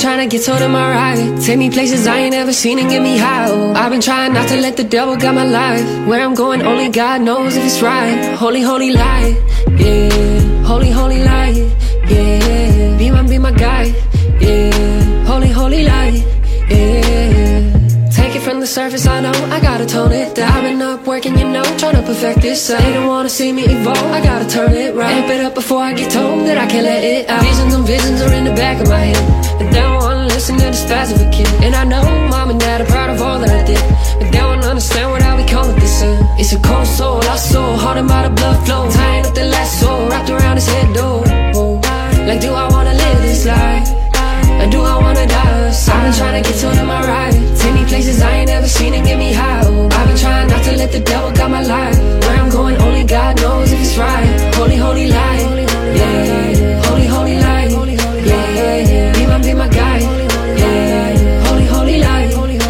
trying to get told am I right. Take me places I ain't ever seen and get me high. I've been trying not to let the devil guide my life. Where I'm going only God knows if it's right. Holy, holy light, yeah. Holy, holy light, yeah. Be my guide, yeah. Holy, holy light, yeah. Take it from the surface, I know I gotta tone it down. I've been up working, you know, trying to perfect this. They don't wanna see me evolve, I gotta turn it right. Amp it up before I get told that I can't let it out. Visions and visions are in the back of my head, but they don't wanna listen to the spaz of a kid. And I know mom and dad are proud of all that I did, but they don't understand what I be calling this sin. It's a cold soul, lost soul, hardened by the blood flow. Tying up the last soul, wrapped around his head, though. Like, do I wanna live this life? Or do I wanna die? So I've been trying to get told am I right. Take me places I ain't ever seen and get me high. I've been trying not to let the devil guide my life. Where I'm going only God knows if it's right. Holy, holy light, yeah. Holy, holy light, yeah. Be my guide, yeah. Holy, holy light,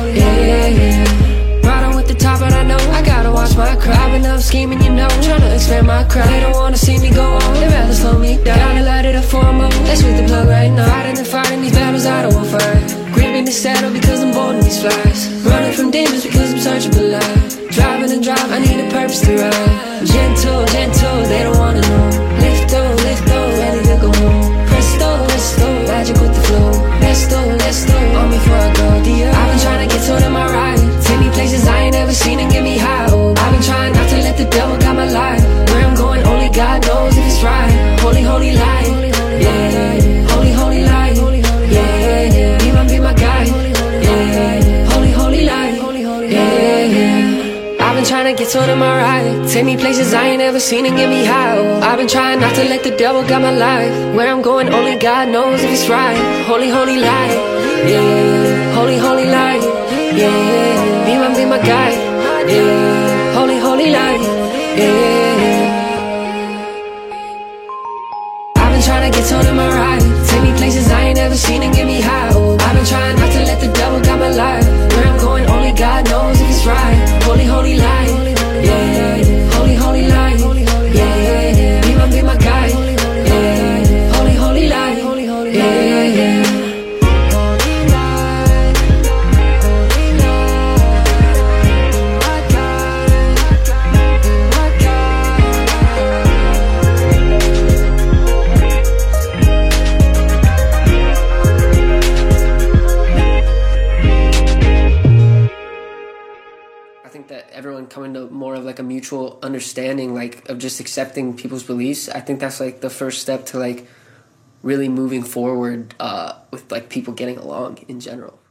yeah. Right on with the top, but I know I gotta watch my crowd. I've been up scheming, you know, trying to expand my crowd. They don't wanna see me go on, they rather slow me down. Gotta light it up for a moment, let's with the plug right now. Fighting and fighting these battles I don't want fight. Gripping the saddle because I'm bored in these flies. Running from demons because I'm searching for life. Driving and drive, I need a purpose to ride. Gentle, gentle, they don't wanna know. Lift oh, ready to go home. Presto, presto, magic with the flow. Let's go, on me before I go. I've been trying to get told am I right. Take me places I ain't ever seen and get me high. I've been trying not to let the devil guide my life. Where I'm going only God knows if it's right. Holy, holy light, yeah. Holy, holy light, yeah. Be my guide, yeah. Holy, holy light, yeah. I've been trying to get told am I right. Take me places I ain't ever seen and get me high. I've been trying not to let the devil guide my life. Where I'm going only God knows if it's right. Holy, holy light, yeah. Holy, holy light, yeah. Be my guide, yeah. Holy, holy light, yeah. I've been trying to get told am I right. Take me places I ain't ever seen and get me high. I've been trying not to let the devil guide my life. Where I'm going only God knows if it's right. Holy, holy light, yeah. Holy, holy light, yeah. Be my guide, yeah. Holy, holy light, yeah. That everyone coming to more of like a mutual understanding, like of just accepting people's beliefs. I think that's like the first step to like really moving forward with like people getting along in general.